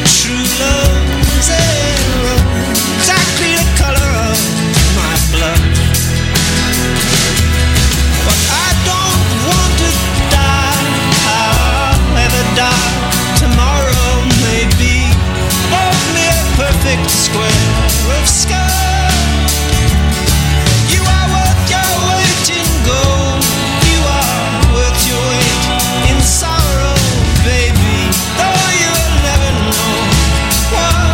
true love zero, exactly the color of my blood. But I don't want to die, I'll ever die. Tomorrow may be only a perfect square of sky. You are worth your weight in gold, you are worth your weight in sorrow, baby, though you'll never know why.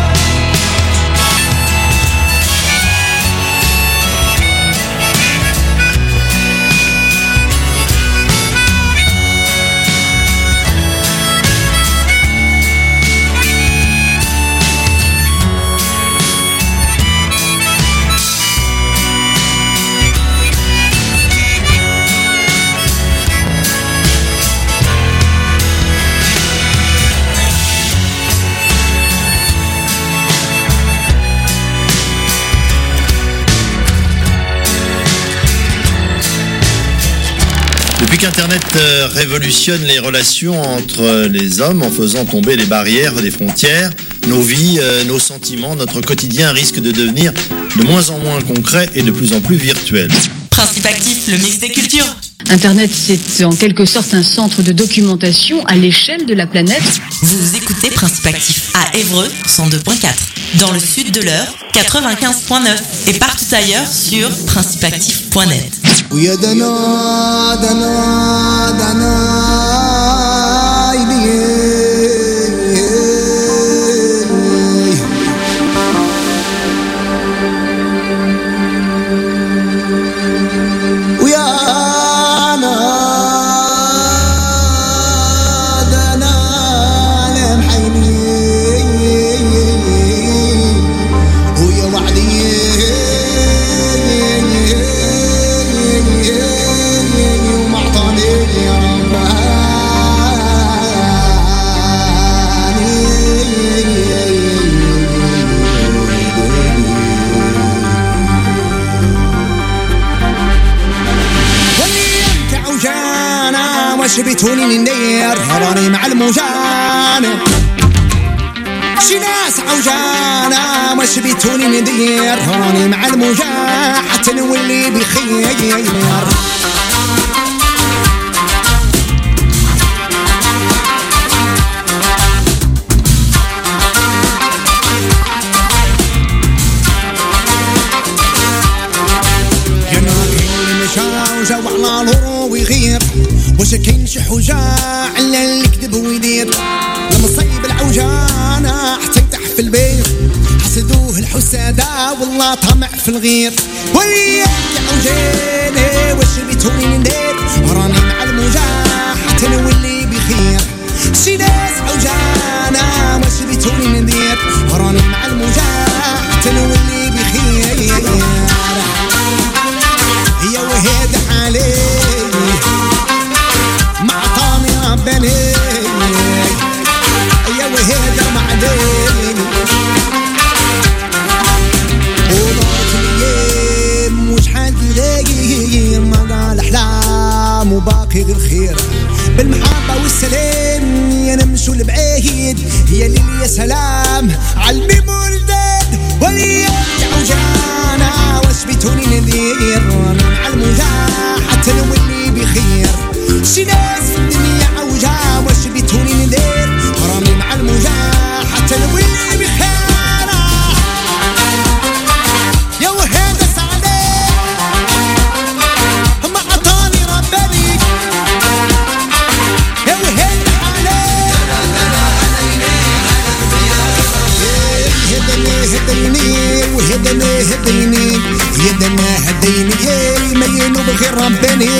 Depuis qu'Internet révolutionne les relations entre les hommes en faisant tomber les barrières des frontières, nos vies, nos sentiments, notre quotidien risquent de devenir de moins en moins concrets et de plus en plus virtuels. Principe actif, le mix des cultures. Internet, c'est en quelque sorte un centre de documentation à l'échelle de la planète. Vous écoutez Principe actif à Évreux 102.4, dans le sud de l'Eure 95.9 et partout ailleurs sur principeactif.net. ويا دنا دنا دنا ويا انا دنا لمحيني ويا وعدي شبيتوني للنير راني مع الموجان شي ناس عوجانا ما شبيتوني للنير راني مع الموجان حتى نولي بخير واش كاين شي حوجة على اللي كذب ويدير لما صيب العوجانة حتى يطيح في البيت حسدوه الحسادة والله طمع في الغير وياك يا عوجاني واش بيتوني ندير راني مع الموجة حتى نولي بخير شي ناس عوجانة واش بيتوني ندير راني مع الموجة حتى نولي بخير يا وهاد حالي معطاني رباني يا وهيدا معدين ودارت الايام وشحال تغير ما قال احلام وباقي غير خير بالمحبه والسلام يا نمشوا لبعيد يا ليل يا سلام عالميمور الداد وياك يا عوجانا واش بيتوني ندير مع الموجة حتى نولي بخير شي ناس في الدنيا عوجة واش بيتوني ندير رامي مع الموجة حتى نولي بخير يا وهذا سعدي ما عطاني رباني يا وهذا حالي هديني وهدني هديني يدنا هديني مليون بخير رباني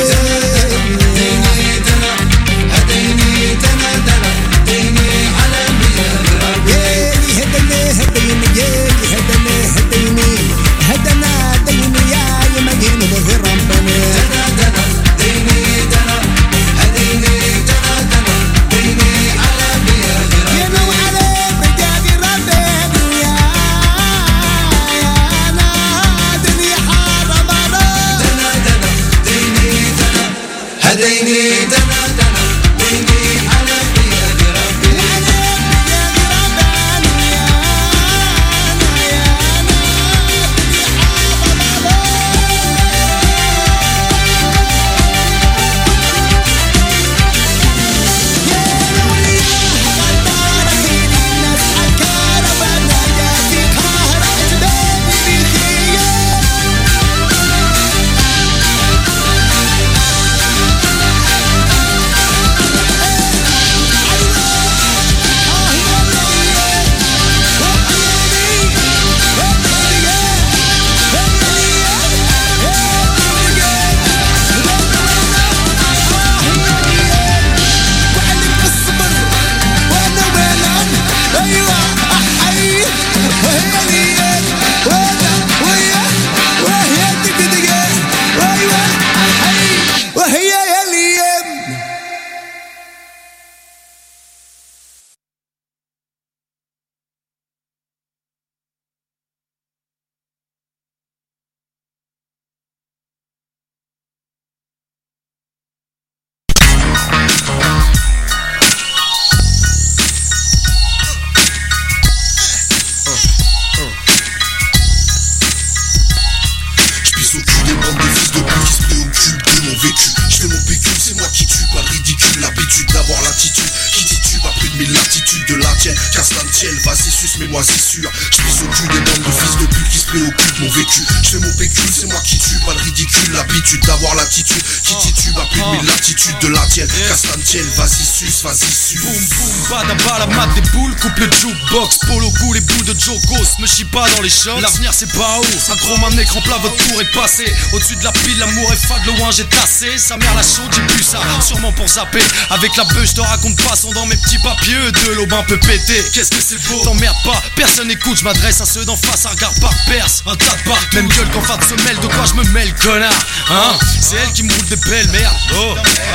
tienne, vas-y suce mes moisissures. J'pisse au cul des bandes de fils de pute qui se préoccupent mon vécu. J'fais mon pécule, c'est moi qui tue, pas le ridicule. L'habitude d'avoir l'attitude qui titube à plus de 1000 latitudes de la tienne. Casse la tienne, vas-y suce, vas-y suce. Boum boum, badabala, mat des boules, coupe le jukebox. Polo goût, les bouts de Jokos, me chie pas dans les shots. L'avenir c'est pas haut, synchro un écran plat, votre tour est passé. Au-dessus de la pile, l'amour est fade, le ouin j'ai tassé. Sa mère la chaude, j'ai bu ça, sûrement pour zapper. Avec la beuh, je te raconte pas, sont dans mes petits papiers. De l'aubin peut péter, qu'est-ce que c'est beau. T'emmerde pas, personne écoute, je m'adresse à ceux d'en face, un regard par perce. Un tas de partout, même gueule qu'en fin de semelle, de quoi je me mêle, connard. Hein, c'est elle qui me roule des belles, merde. Oh,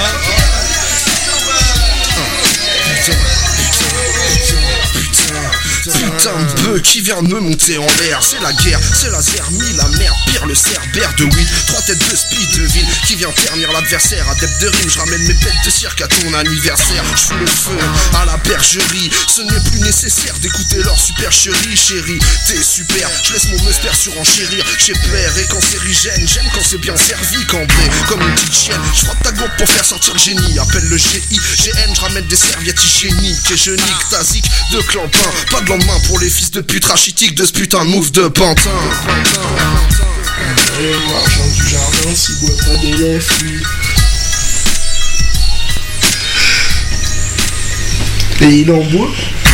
Putain de bœuf qui vient de me monter en l'air. C'est la guerre, c'est la zermie, la merde, pire le cerbère de weed. 3 têtes de speed de ville qui vient ternir l'adversaire. Adepte de rime, je ramène mes bêtes de cirque à ton anniversaire. Je fous le feu à la bergerie. Ce n'est plus nécessaire d'écouter leur supercherie. Chérie, t'es super, je laisse mon musper surenchérir. J'ai peur et cancérigène, j'aime quand c'est bien servi, cambré comme une petite chienne. Je frotte ta gourde pour faire sortir le génie. Appelle le GIGN, je ramène des serviettes hygiéniques. Et je nique ta zik de clampin. Pas de lendemain pour les fils de pute rachitiques de ce putain de move de pantin. L'argent du jardin, s'il boit pas d'élèves, lui. Et il en boit.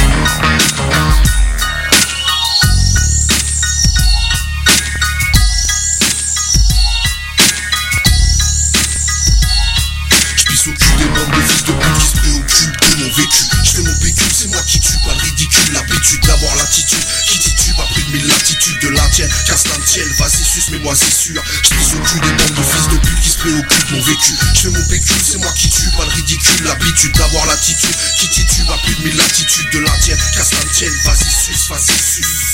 J'pisse au cul des bandes de fils de pute qui se préoccupent de mon vécu. J'fais mon pécule, c'est moi qui tue, pas le ridicule. L'habitude d'avoir l'attitude qui titube à plus de 1000 latitudes de la tienne. Casse la tienne, vas-y suce mes moisissures. J'pisse au cul des bandes de fils de pute qui se préoccupent mon vécu. J'fais mon pécule, c'est moi qui tue, pas le ridicule. L'habitude d'avoir l'attitude qui titube à plus de 1000 latitudes de la tienne. Casse la tienne, vas-y suce, vas-y suce.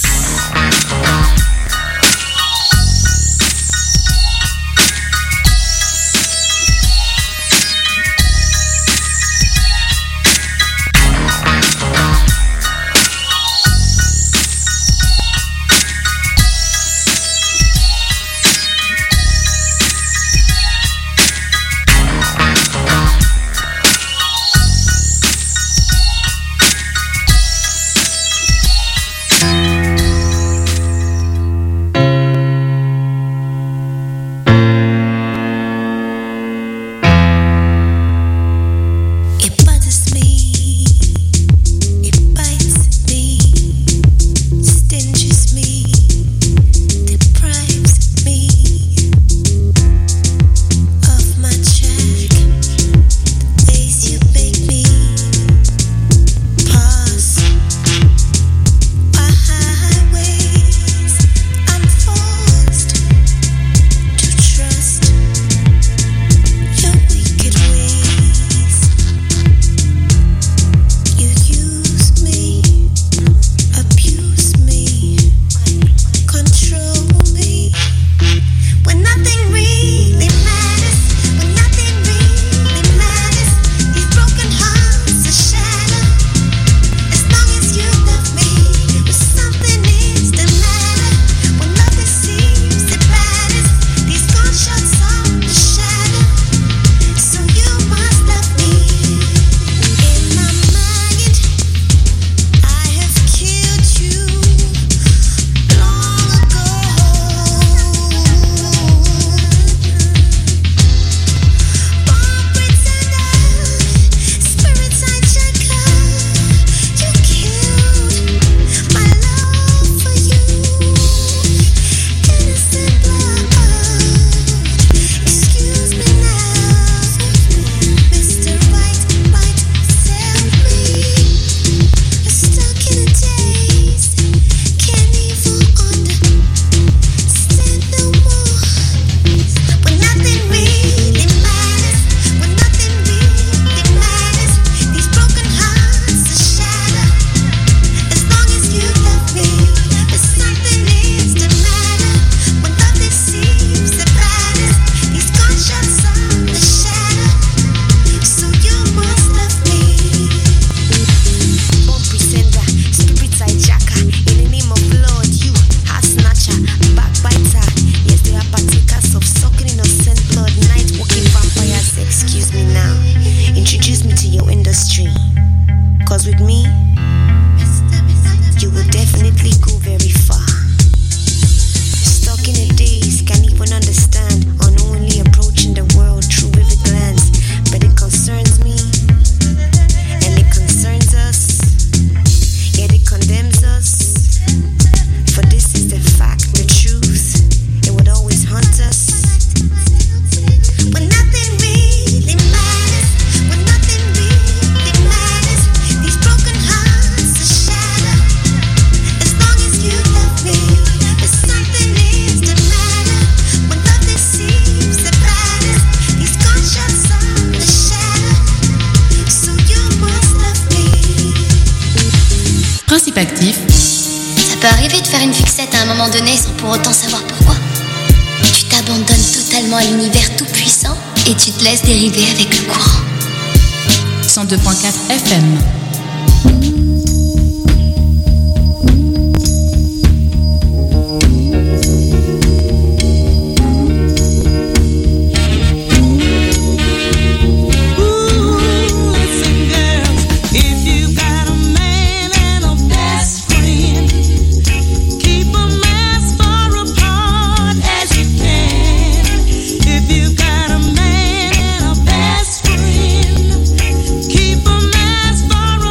Ça peut arriver de faire une fixette à un moment donné sans pour autant savoir pourquoi. Tu t'abandonnes totalement à l'univers tout puissant et tu te laisses dériver avec le courant. 102.4 FM. Keep a mask for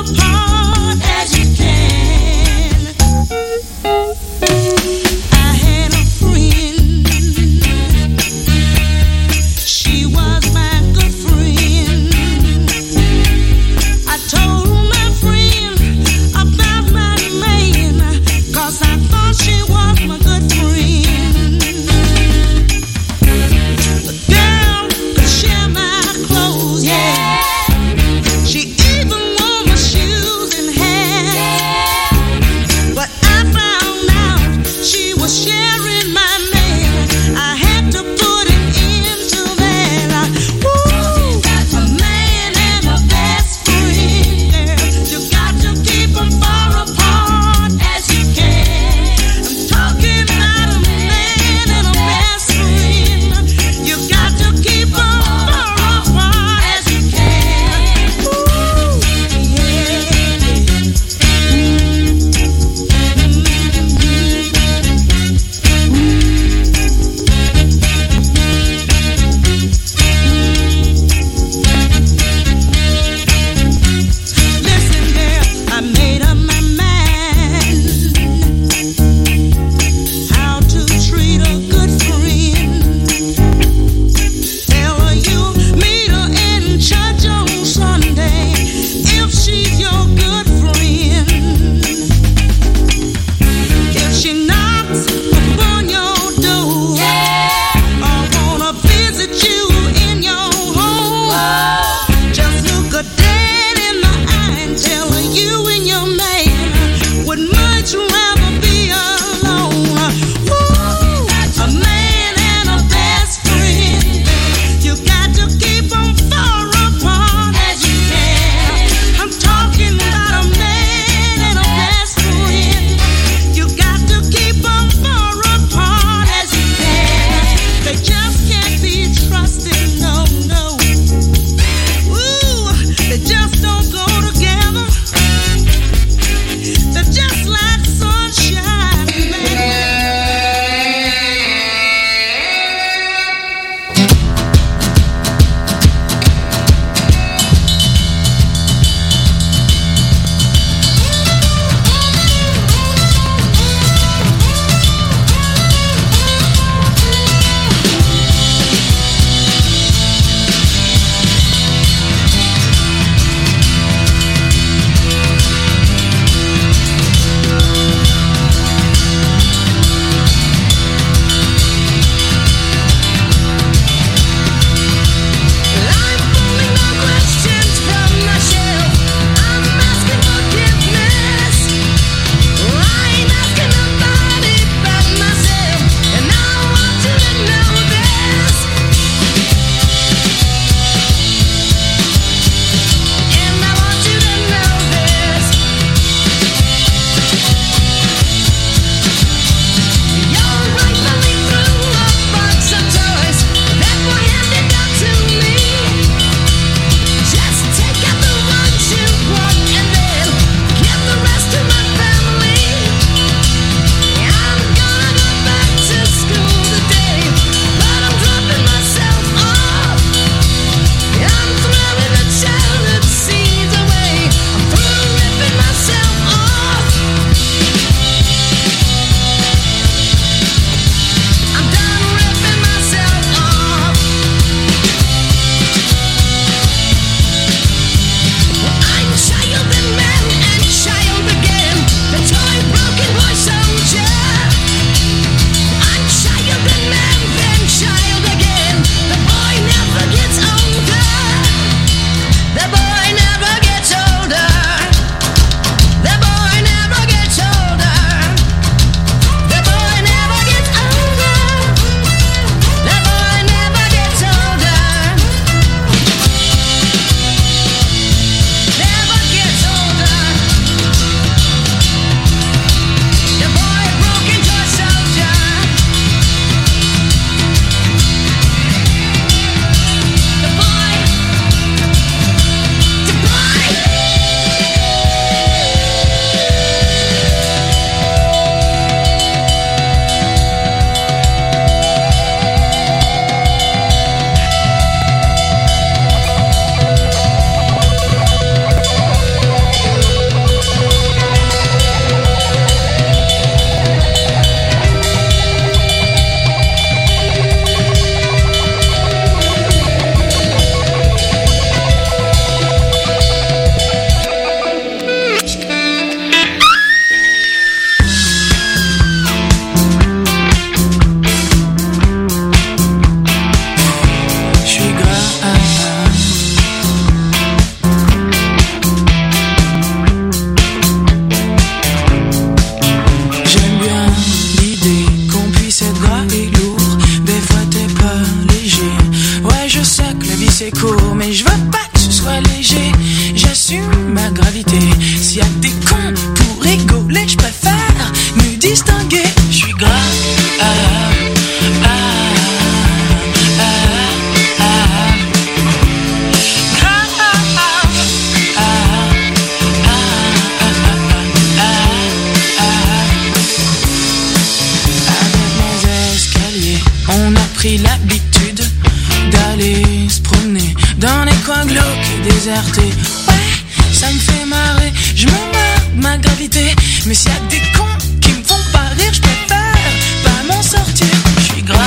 pris l'habitude d'aller se promener dans les coins glauques et désertés. Ouais, ça me fait marrer, je m'en marre de ma gravité. Mais s'il y a des cons qui me font pas rire, je préfère pas m'en sortir. Je suis grave.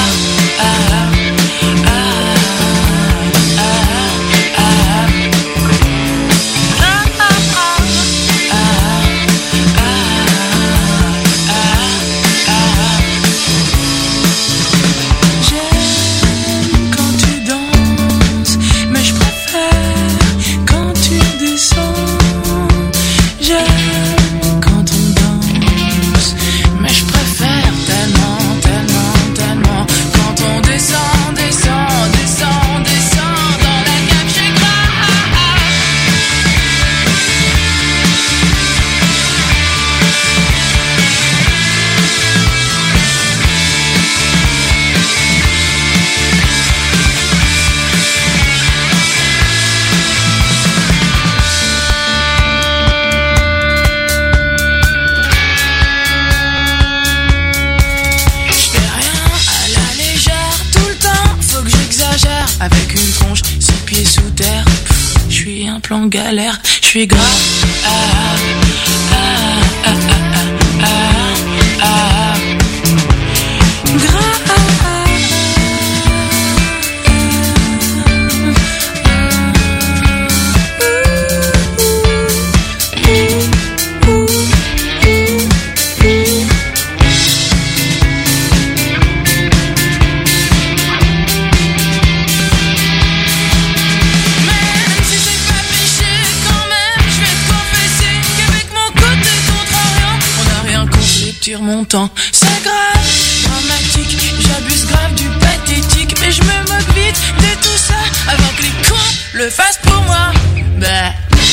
Avec une tronche, 6 pieds sous terre. Je suis un plan galère, je suis grave. Mon temps, c'est grave, dramatique, j'abuse grave du pathétique, mais je me moque vite de tout ça avant que les cons le fassent pour moi. Bah.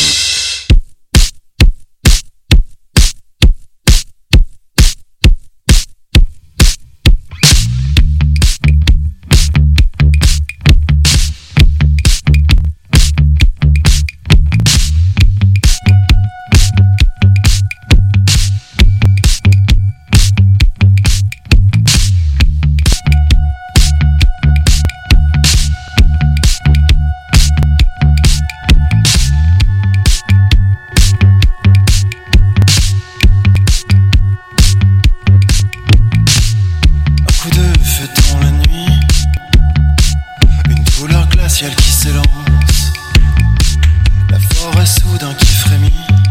Qui s'élance, la forêt soudain qui frémit,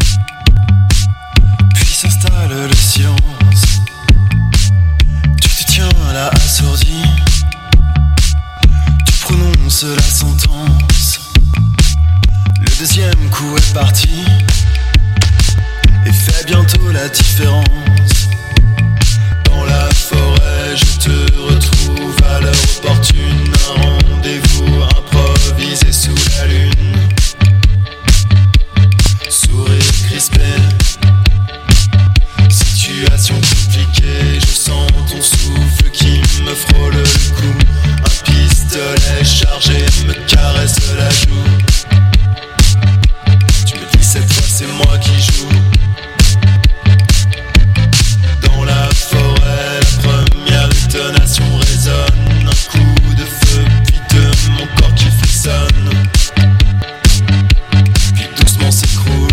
puis s'installe le silence. Tu te tiens là assourdi, tu prononces la sentence. Le deuxième coup est parti et fait bientôt la différence. Dans la forêt, je te retrouve à l'heure opportune, un rendez-vous improvisé sous la lune. Sourire crispé, situation compliquée, je sens ton souffle qui me frôle le cou. Un pistolet chargé me caresse la joue. Tu me dis cette fois c'est moi qui joue. Dans la forêt, la première détonation résonne. Un coup de feu, puis de mon corps qui frissonne, puis doucement s'écroule.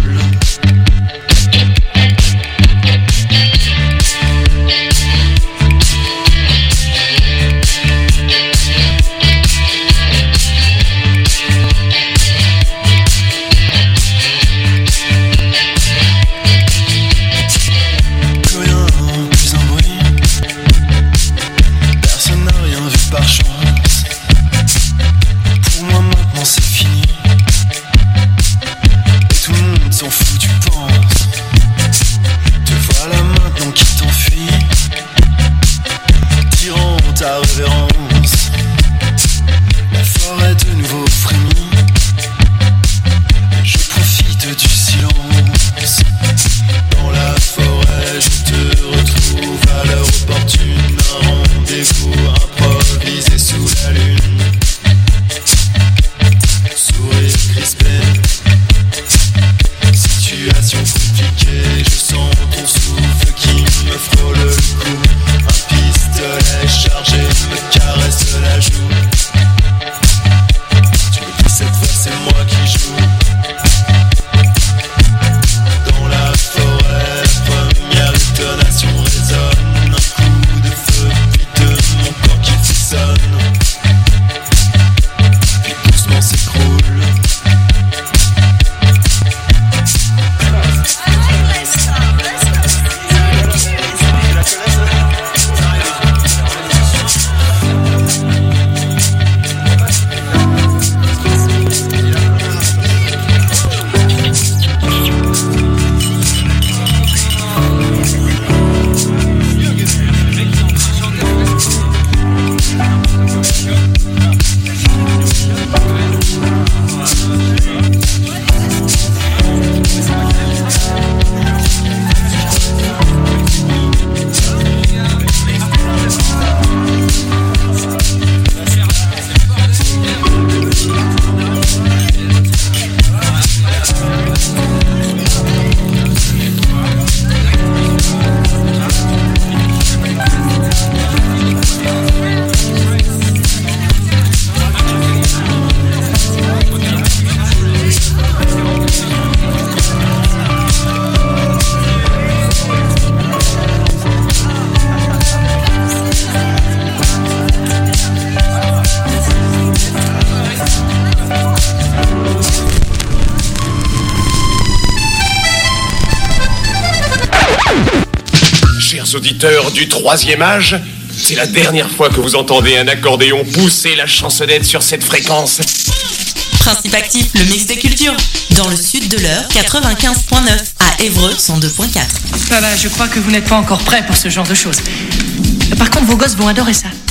chers auditeurs du troisième âge, c'est la dernière fois que vous entendez un accordéon pousser la chansonnette sur cette fréquence. Principe Actif, le mix des cultures. Dans le sud de l'Eure, 95.9. À Évreux, 102.4. Voilà, je crois que vous n'êtes pas encore prêts pour ce genre de choses. Par contre, vos gosses vont adorer ça.